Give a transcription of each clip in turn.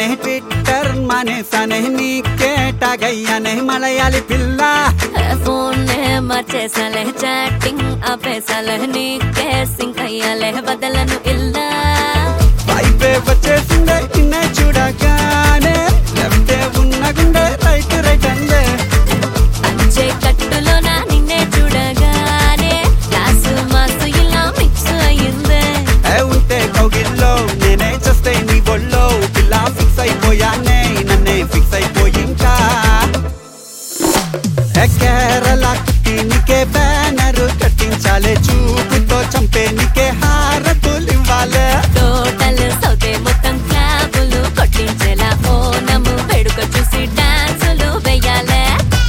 చేశానే ట్విట్టర్ మానేసానే నీకే టాగయ్యానే మలయాళి పిల్ల ఫోన్ మార్చేసాలే చాటింగ్ ఆపేసాలే నీకే సింక్ అయ్యాలే బదలను ఇల్లా వైపే వచ్చేసిందే నిన్నే చూడగానే లెఫ్టే ఉన్న గుండె రైట్ రైట్ అందే అంచే కట్టులోన నిన్నే చూడగానే క్లాసు మాసు ఇలా మిక్స్ అయ్యిందే ఉంటే కౌగిల్లో నేనే చేస్తే నీ ఒళ్ళో పిల్ల ఫిక్స్ అయిపోయానే నన్నే ఫిక్స్ అయిపోయింకా కేరళ కుట్టి నీకే బ్యానరు కట్టించాలే చూపుతో చంపే నీకే హారతులు ఇవ్వాలే టోటల్ సౌతే మొత్తం క్లాబులు కొట్టించేలా ఓనము వేడుక చూసి డాన్సులు వెయ్యాలే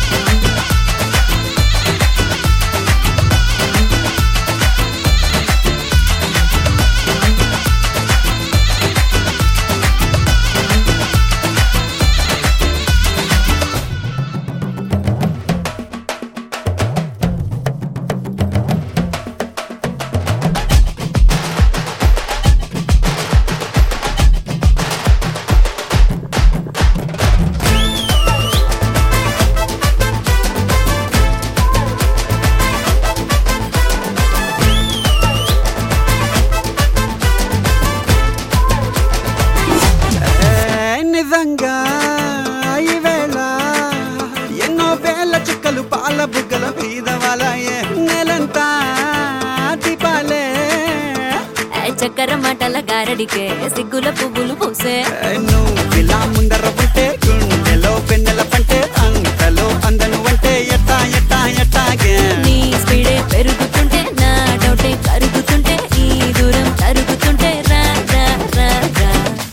నిజంగా ఈవేళ ఎన్నో వేల చుక్కలు పాల బుగ్గల మీద వాలాయే నెలంతా దీపాలే చక్కెర మాటల గారడికే సిగ్గుల పువ్వులు పూసే నువ్వు ఇలా ముందర ఉంటే గుండెలో పెన్నెల పంటే అంతలో అందను అంటే ఎట్టా ఎట్టా ఎట్టాగే నీ స్పీడే పెరుగుతుంటే నా డౌటే కరుగుతుంటే ఈ దూరం తరుగుతుంటే రా రా రా రా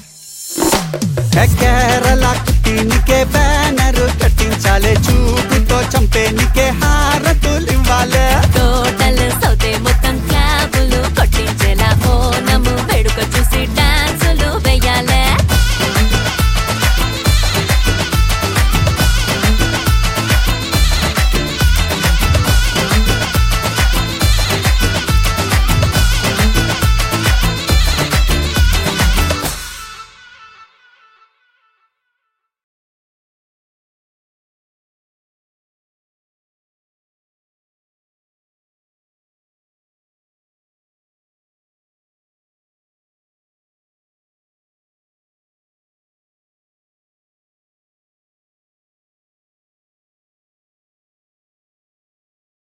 కేరళ కుట్టి నీకే బ్యానరు కట్టించాలే చూపుతో చంపే నీకే హారతులు